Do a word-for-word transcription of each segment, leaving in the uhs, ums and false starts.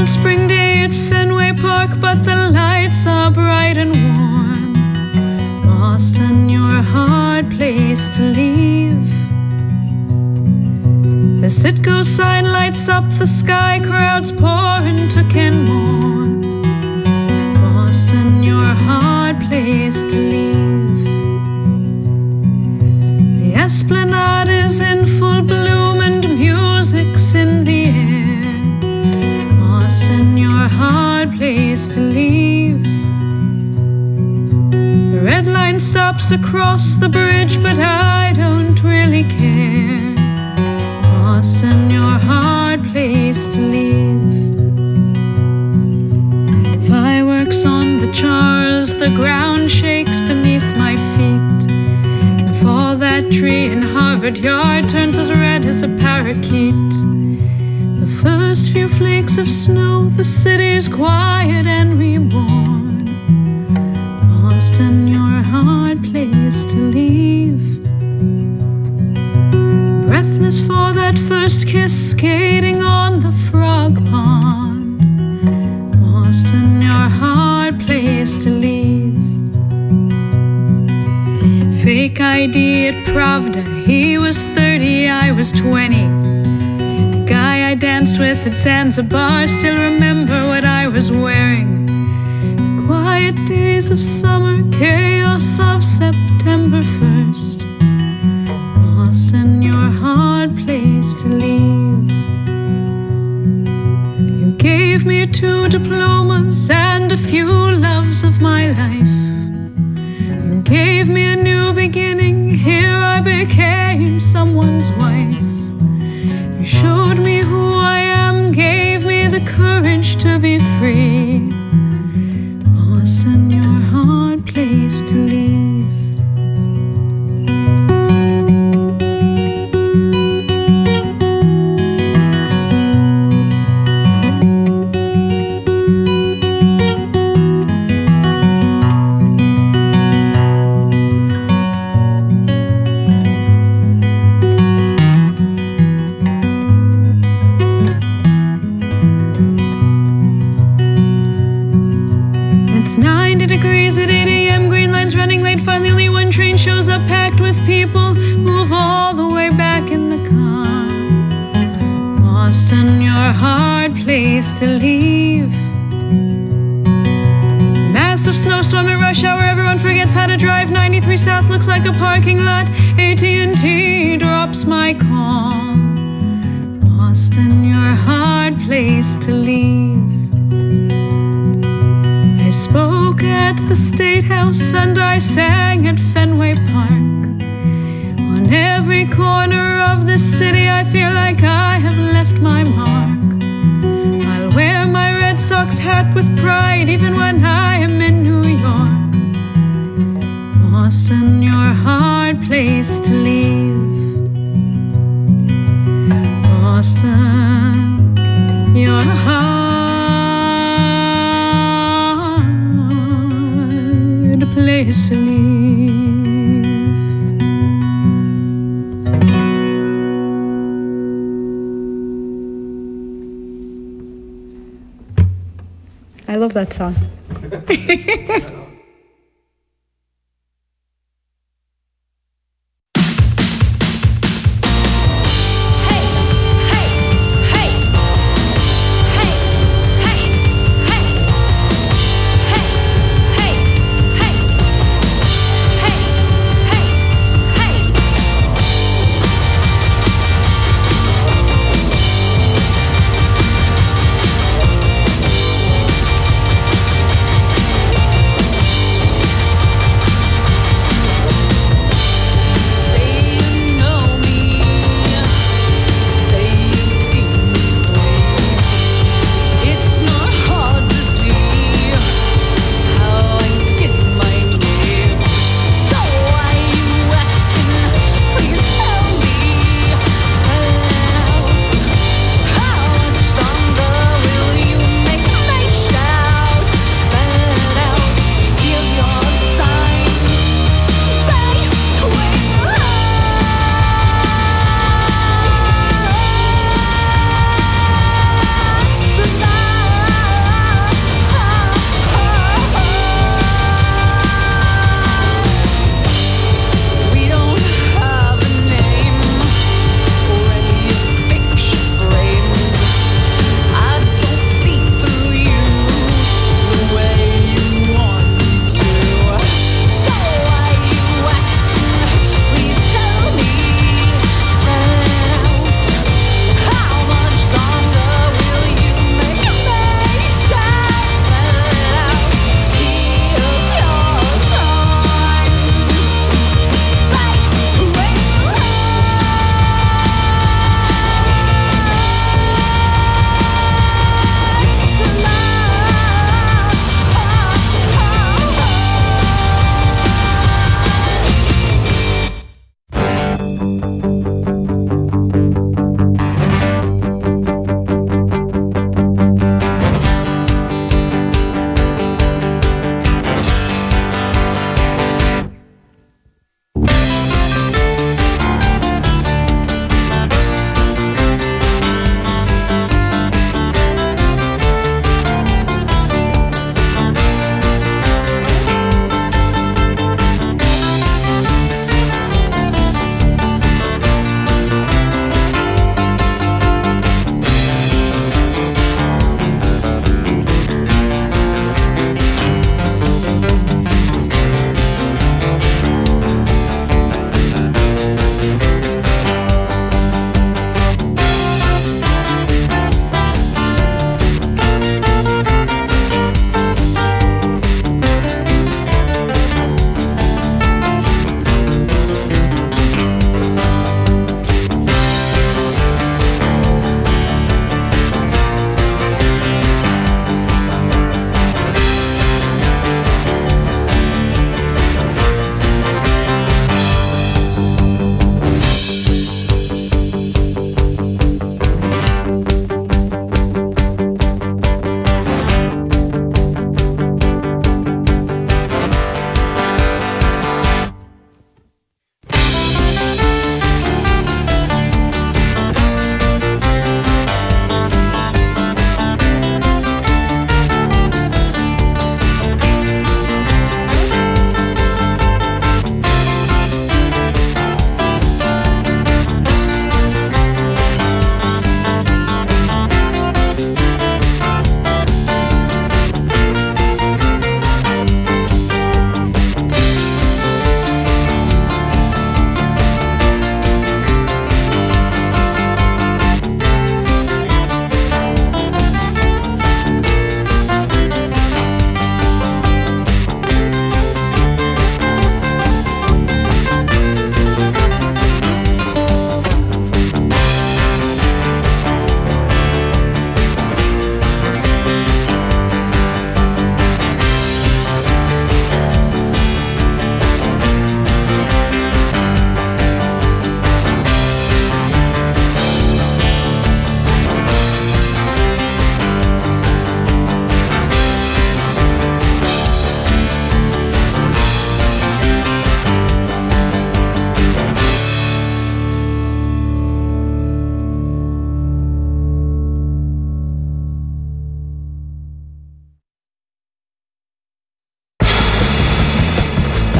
cold spring day at Fenway Park, but the lights are bright and warm. Boston, you're a hard place to leave. The Citgo sign lights up the sky, crowds pour into Kenmore. Boston, you're a hard place to leave. The Esplanade is in full bloom and music's in the air. Boston, you're a hard place to leave. The red line stops across the bridge, but I don't really care. Boston, you're a hard place to leave. Fireworks on the Charles, the ground shakes beneath my feet. If all that tree in Harvard Yard turns as red as a parakeet, the first few flakes of snow, the city's quiet and reborn. Boston, you're a hard place to leave. Breathless for that first kiss, skating on the frog pond. Boston, you're a hard place to leave. Fake I D at Pravda, he was thirty, I was twenty. The guy I danced with at Zanzibar, still remember what I was wearing. The quiet days of summer, chaos of September first. Boston, you're a hard place to leave. You gave me two diplomas and a few loves of my life. You gave me a new beginning, here I became someone's wife. You showed me who I am, gave me the courage to be free. Boston, you're a hard place to leave. Finally only one train shows up packed with people, move all the way back in the car. Boston, you're a hard place to leave. Massive snowstorm at rush hour, everyone forgets how to drive. ninety-three South looks like a parking lot, A T and T drops my call. Boston, you're a hard place to leave. I spoke at the State House and I sang at Fenway Park. On every corner of this city I feel like I have left my mark. I'll wear my Red Sox hat with pride even when I am in New York. Boston, you're a hard place to leave. Boston, you're a hard place to leave. I love that song.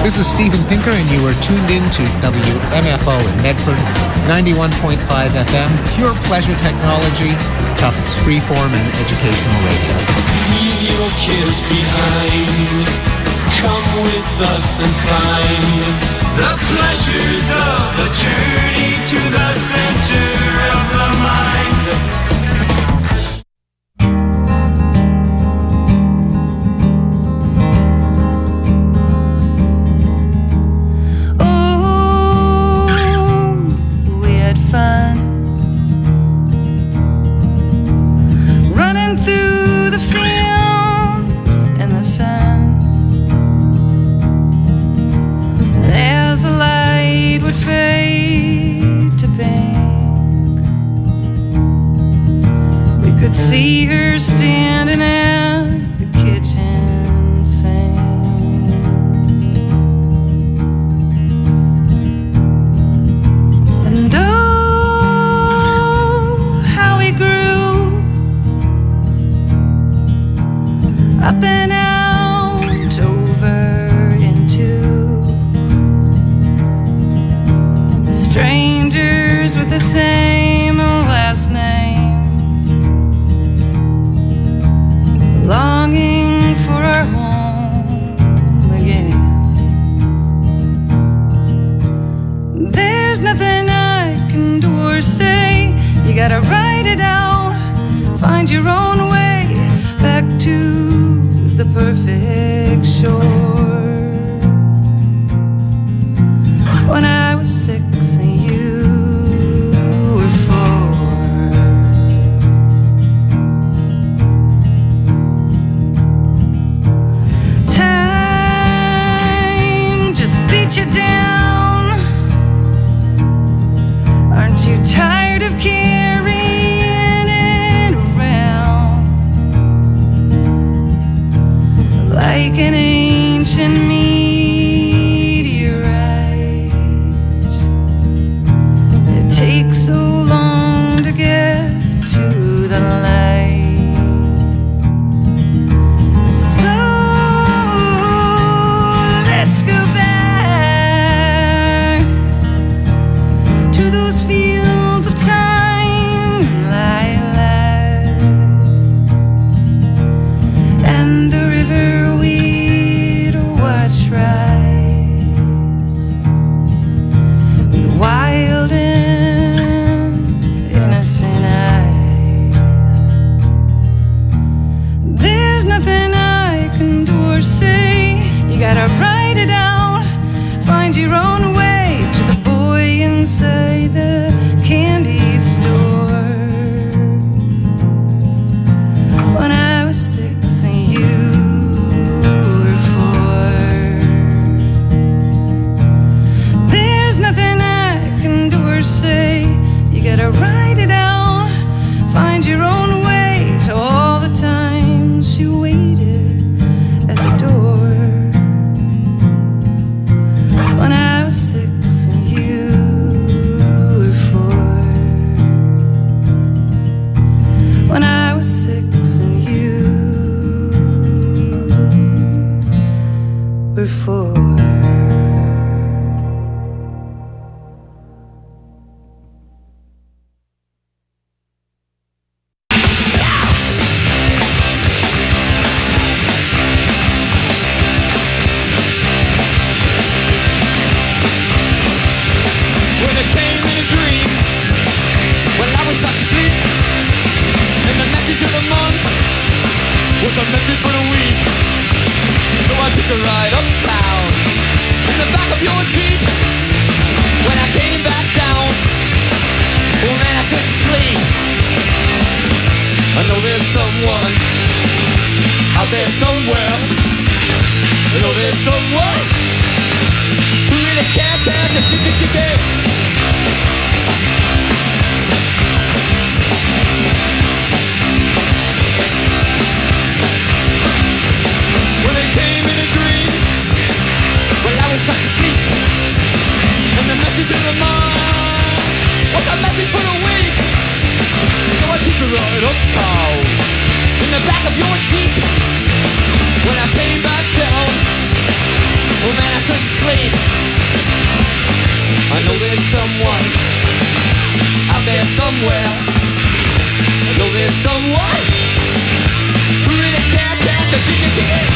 This is Steven Pinker, and you are tuned in to W M F O in Medford, ninety-one point five F M, pure pleasure technology, Tufts freeform and educational radio. Leave your kids behind. Come with us and find the pleasures of the journey to the center of the mind. See her standing at the kitchen sink. And oh, how we grew up and out over into strangers with the same last name. Longing for our home again. There's nothing I can do or say. You gotta write it out, find your own way back to the perfect shore. When I was six and you were four. You down. Aren't you tired of carrying it around like an ancient meteorite? It takes so long to get to the light. So let's go back to those fields of time, lilac, and the river we'd watch rise, with wild and innocent eyes. There's nothing I can do or say. You gotta write it out, find your own way to the boy inside the candy store. When I was six and you were four. There's nothing I can do or say. You gotta write it out, find your own way to all the times you waited at the door. When I was six and you were four. When I was six and you were four. When it came in a dream, well, I was sound asleep, and the message of the month was a message for the week. So I took a ride uptown in the back of your Jeep. When I came back down, oh man, I couldn't sleep. I know there's someone out there somewhere. I know there's someone who really care, care, care, care, care, care. When it came in a dream, well, I was fast asleep, and the message in the mind was a message for the week. So I took a ride uptown in the back of your Jeep. When I came back down, oh man, I couldn't sleep. there's someone out there somewhere. I know there's someone who really can't stand the kick it, kick it.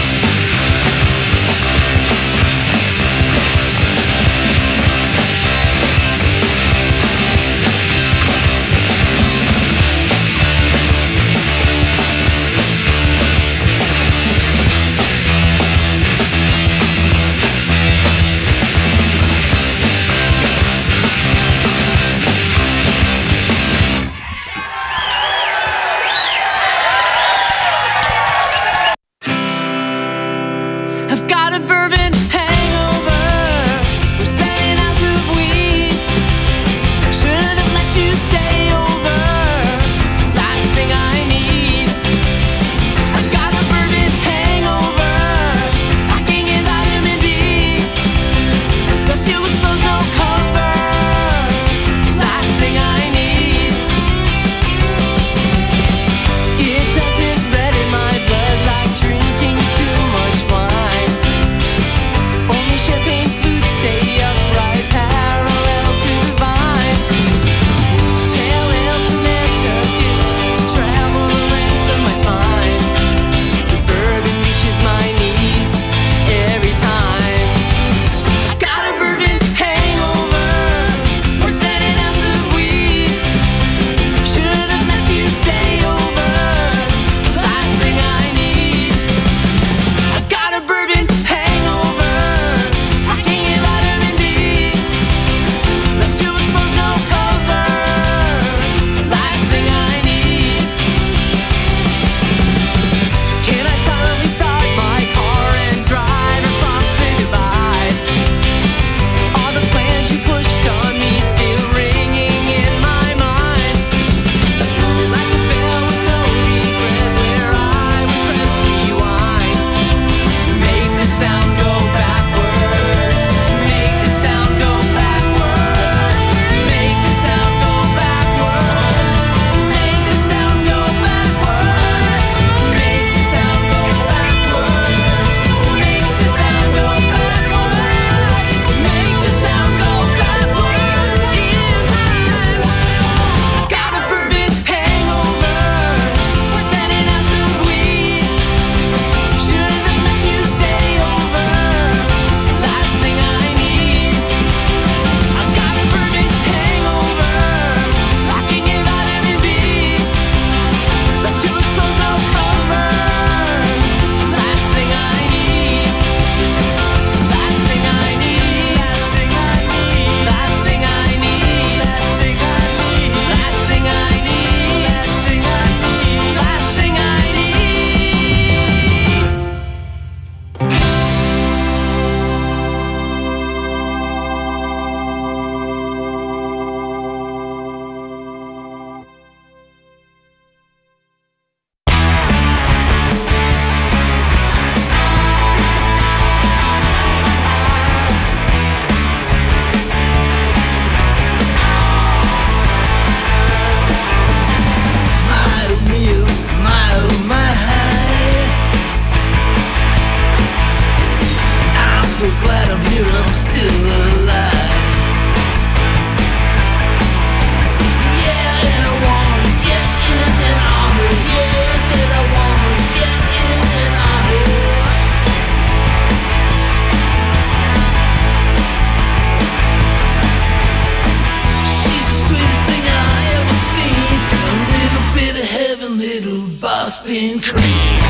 Boston cream.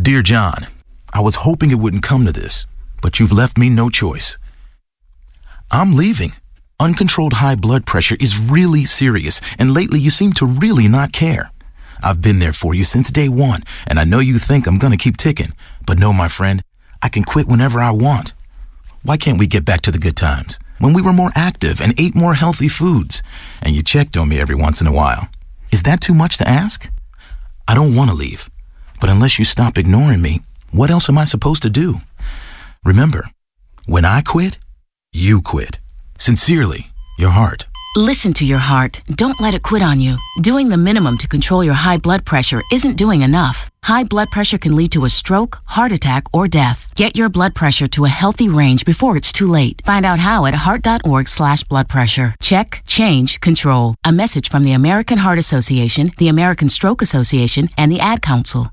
Dear John, I was hoping it wouldn't come to this, but you've left me no choice. I'm leaving. Uncontrolled high blood pressure is really serious, and lately you seem to really not care. I've been there for you since day one, and I know you think I'm gonna keep ticking, but no, my friend, I can quit whenever I want. Why can't we get back to the good times, when we were more active and ate more healthy foods, and you checked on me every once in a while? Is that too much to ask? I don't want to leave, but unless you stop ignoring me, what else am I supposed to do? Remember, when I quit, you quit. Sincerely, your heart. Listen to your heart. Don't let it quit on you. Doing the minimum to control your high blood pressure isn't doing enough. High blood pressure can lead to a stroke, heart attack, or death. Get your blood pressure to a healthy range before it's too late. Find out how at heart.org slash blood pressure. Check, change, control. A message from the American Heart Association, the American Stroke Association, and the Ad Council.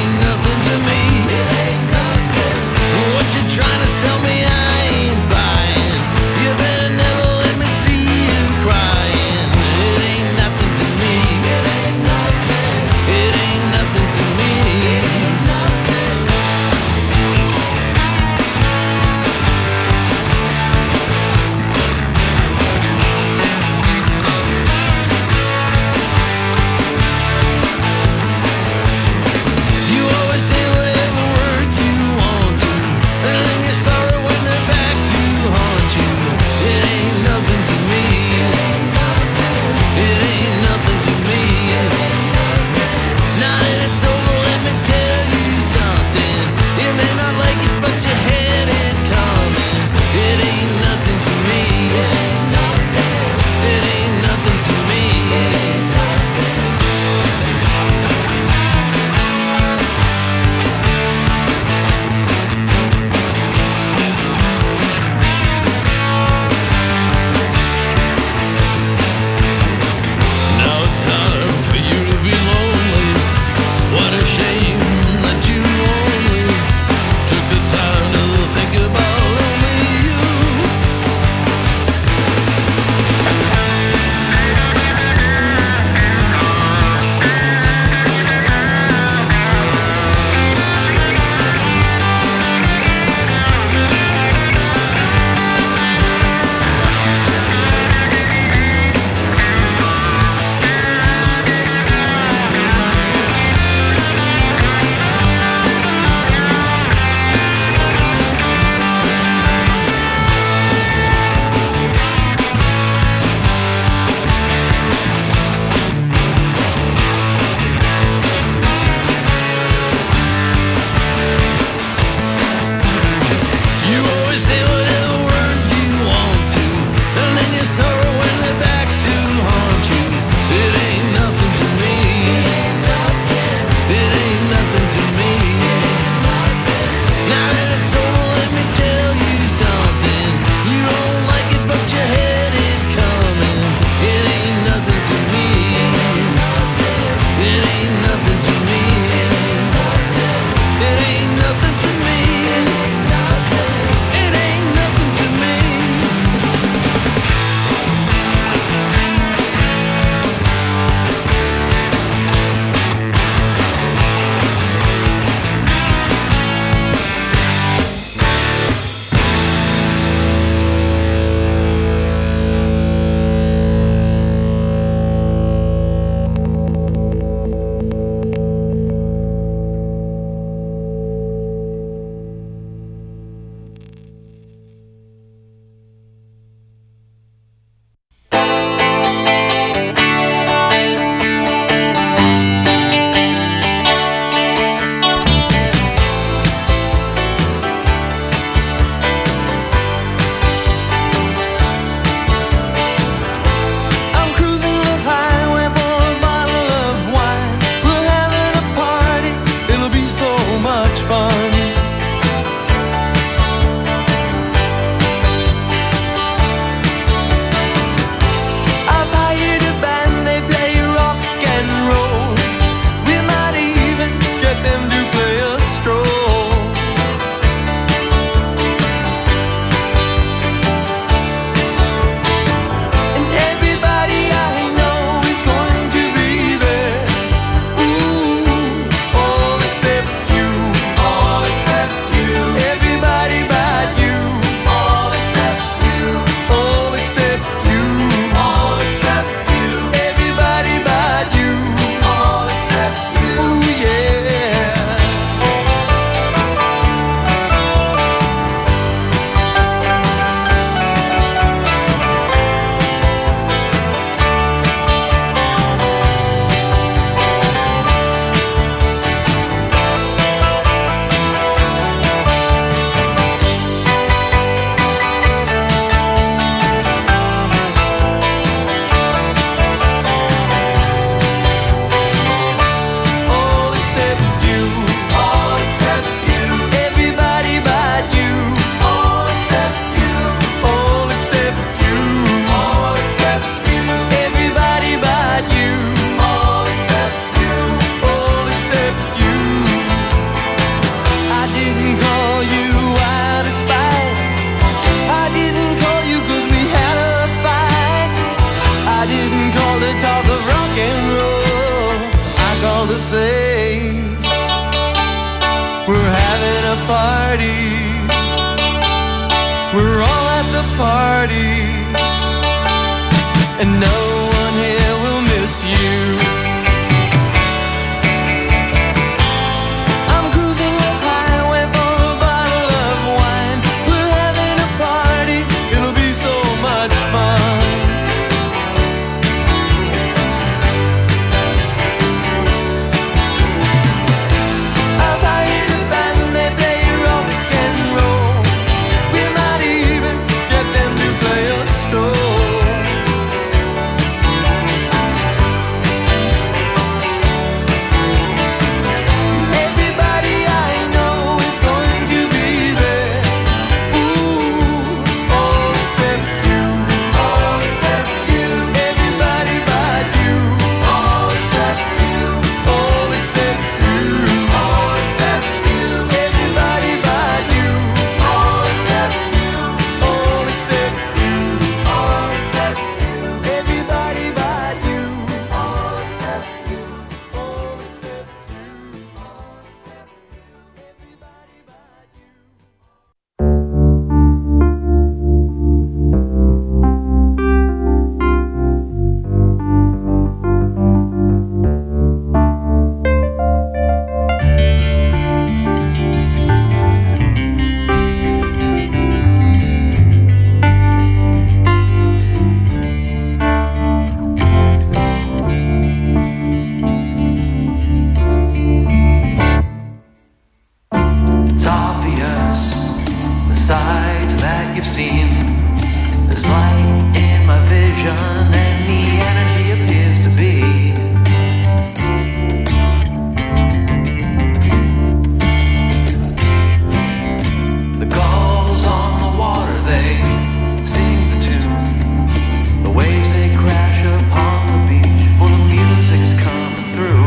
Trying to sell me, I ain't buying. party. We're all at the party, and no one here will miss you. I'm cruising the highway for a bottle of wine. We're having a party, it'll be so much fun. I've hired a band, they play rock and roll. We might even get them to play a stroll. Everybody I know is going to be there. Ooh, all except you, all except you. Everybody but you, all except you, all except you, all except you. Everybody but you, all except you, all except you, all except you. Everybody but you, all except you, all except you, all except you. Everybody but you. It's obvious, the sights that you've seen. There's light in my vision, and the energy appears to be. The gulls on the water, they sing the tune. The waves, they crash upon the beach, for the music's coming through.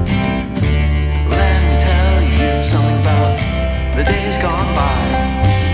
Let me tell you something about the days gone by.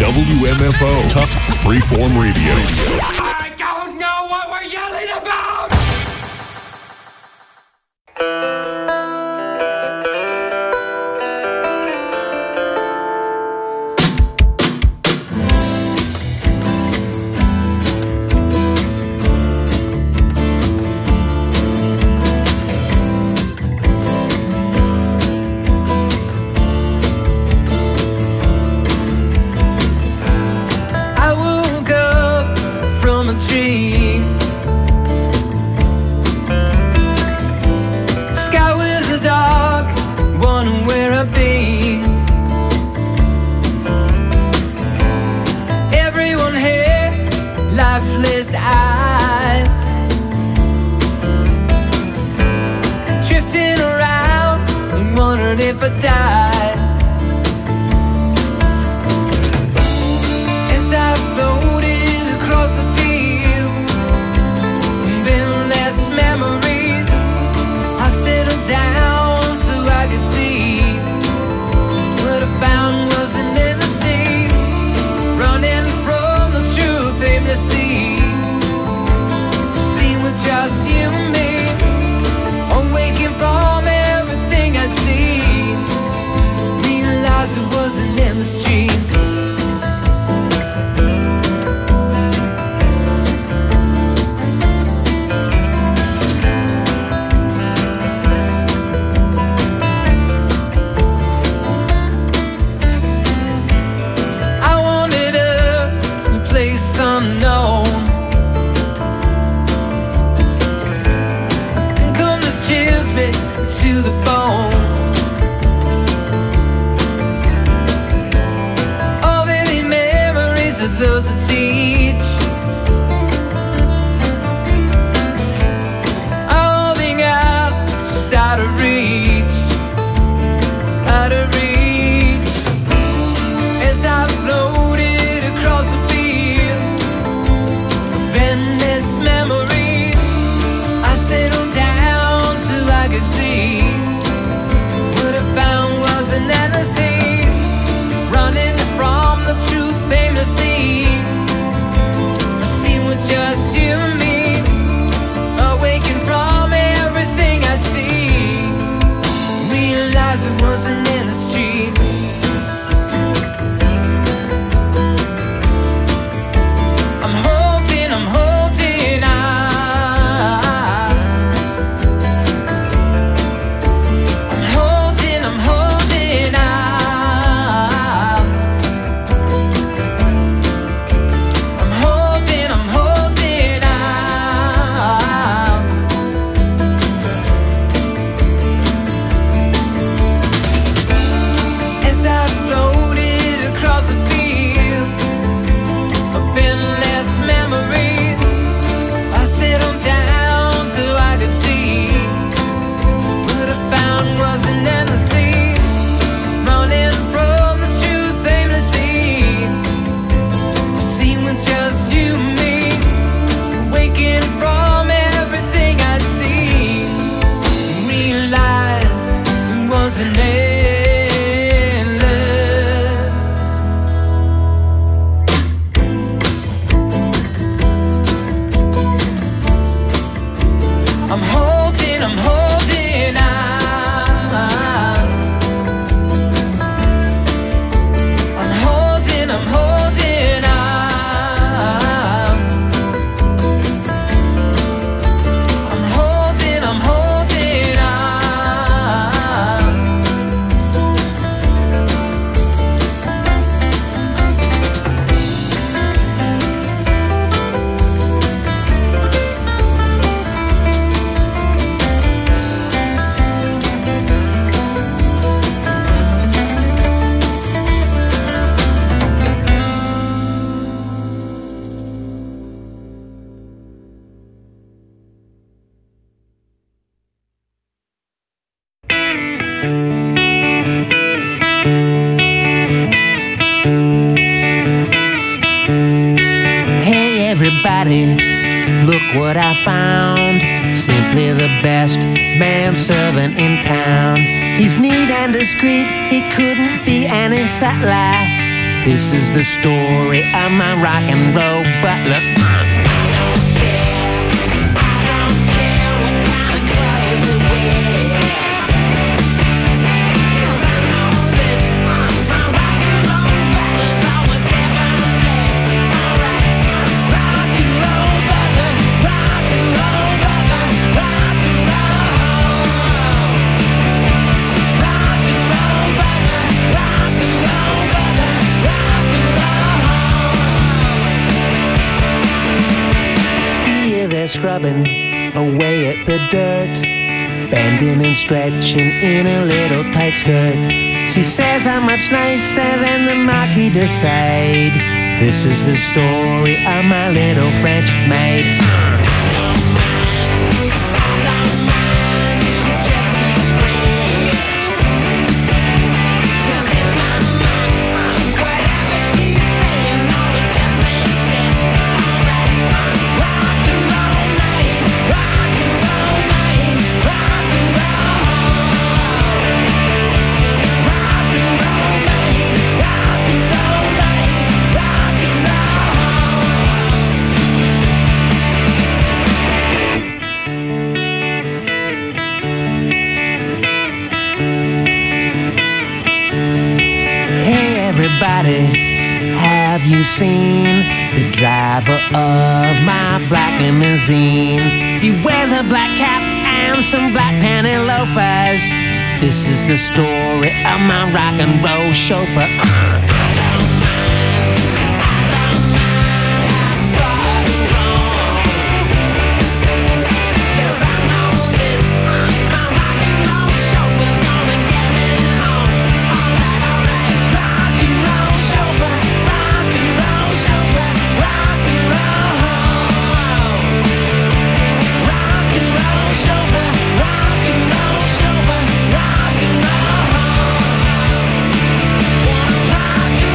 W M F O, Tufts Freeform Radio. I don't know what we're yelling about! If I died, as I floated across the fields, endless memories, I settled down so I could see. What I found wasn't in the sea, running from the truth aimlessly. Seen with just you and me, awaking from everything I see. It was an endless dream. I wanted a place unknown, and coldness chills me to the bone. Those that teach, holding out, just out of reach, out of reach. As I floated across the fields of endless memories, I settled down so I could see. What I found was an endless sea, running from the truth aimlessly. Just you and me, awaken from everything I see. Realize it wasn't in the street. I'm holding, I'm holding on. I'm holding, I'm holding on. I'm holding, I'm holding. As I floated across the field of endless memories, I settled down so I could see. What I found was an endless sea, running from the truth aimlessly. A scene with just you and me, waking from everything I'd seen. Realize it wasn't endless. I'm holding, I'm holding on. I'm holding, I'm holding on. I'm holding, I'm holding on. Hey everybody, look what I found. Simply the best manservant in town. He's neat and discreet, he couldn't be any sattler. This is the story of my rock and roll butler. Scrubbing away at the dirt, bending and stretching in a little tight skirt. She says how much nicer than the Marquis de Sade. This is the story of my little French maid. Have you seen the driver of my black limousine? He wears a black cap and some black panty loafers. This is the story of my rock and roll chauffeur. Uh. Rock and roll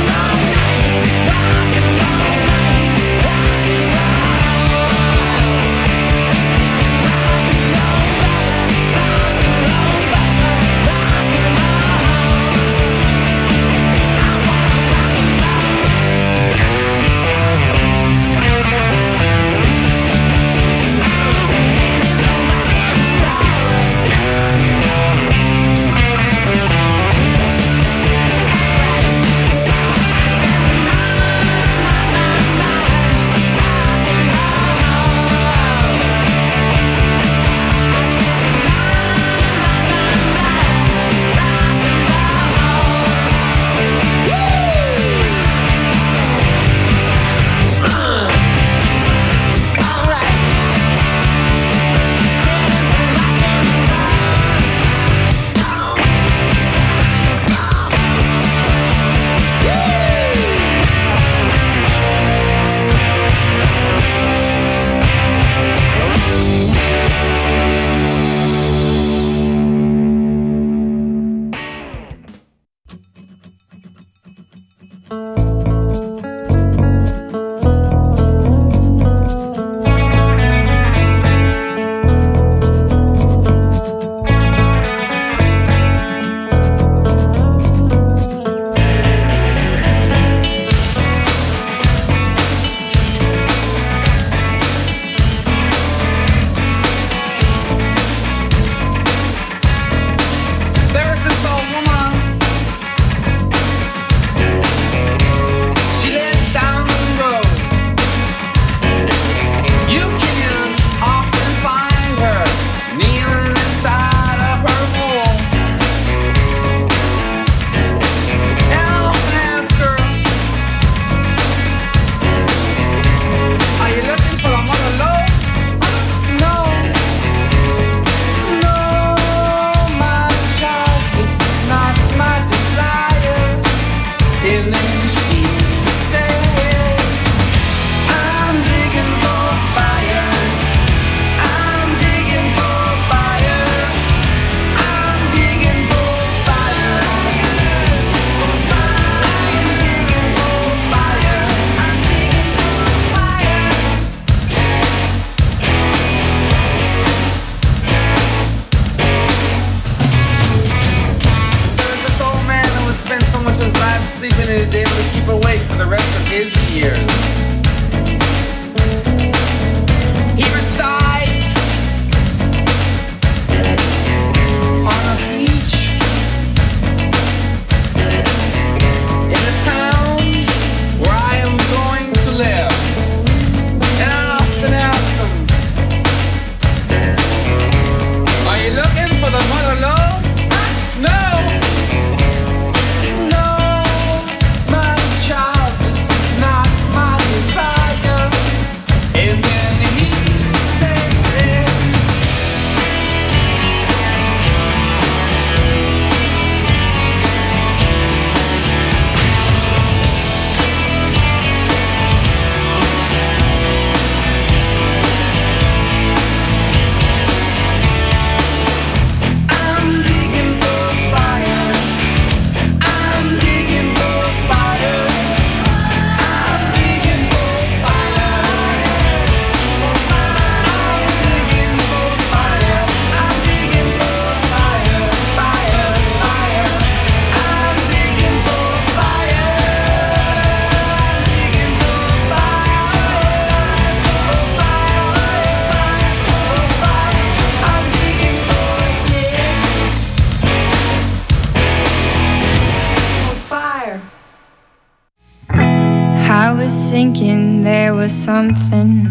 was something,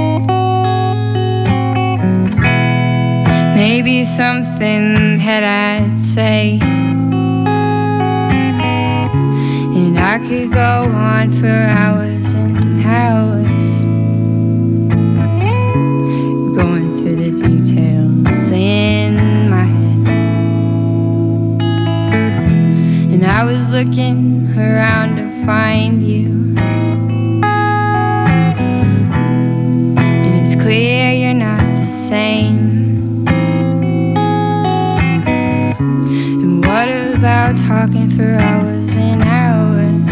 maybe something that I'd say, and I could go on for hours and hours, going through the details in my head. And I was looking around to find you, and it's clear you're not the same. And what about talking for hours and hours?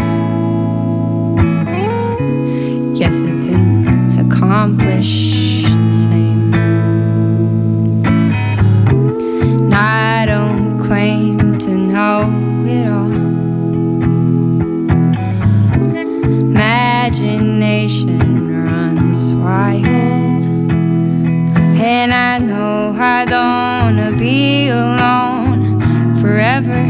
Guess it didn't accomplish the same. And I don't claim to know it all. Imagination runs wild, and I know I don't wanna be alone forever.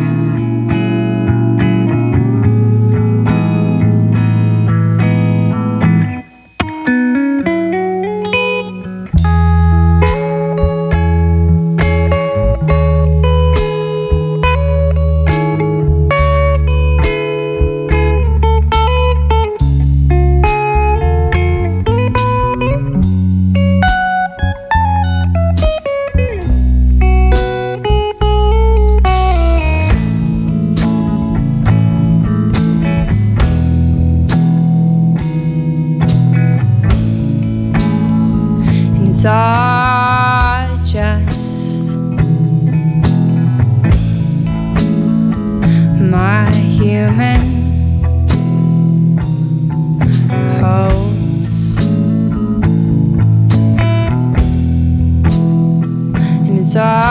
It's all just my human hopes, and it's all